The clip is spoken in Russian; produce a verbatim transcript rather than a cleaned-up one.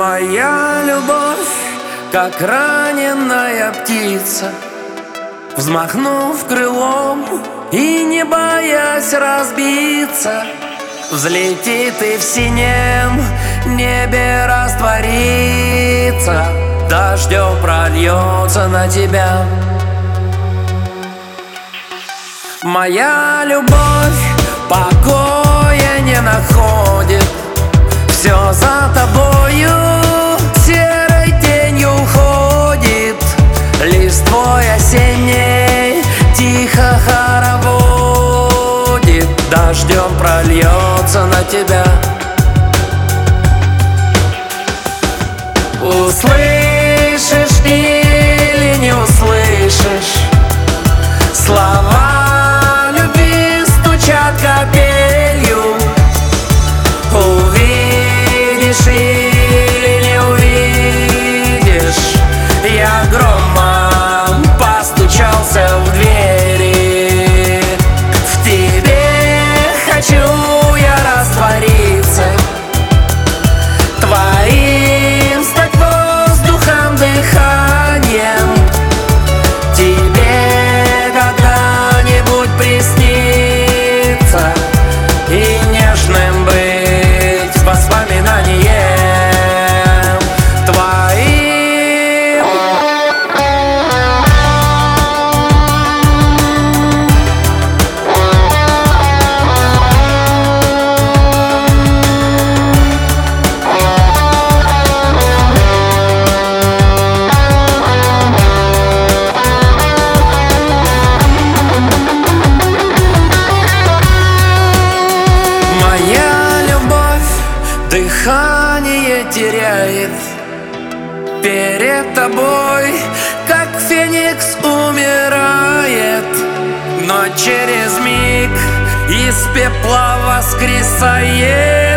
Моя любовь, как раненая птица, взмахнув крылом и не боясь разбиться, взлетит и в синем небе растворится, дождем прольется на тебя. Моя любовь покоя не находит, все за тобою серой тенью уходит, листвой осенней тихо хороводит, дождем прольется на тебя. Услышишь или не услышишь, слова любви стучат капелью. Увидишь или не увидишь, я громом постучался в двери. В тебе хочу я раствориться, твоим стать воздухом, дыханием. Тебе когда-нибудь приснится и нежным быть воспоминанием твоим. Моя любовь дыхание теряет перед тобой, как феникс умирает, но через миг из пепла воскресает.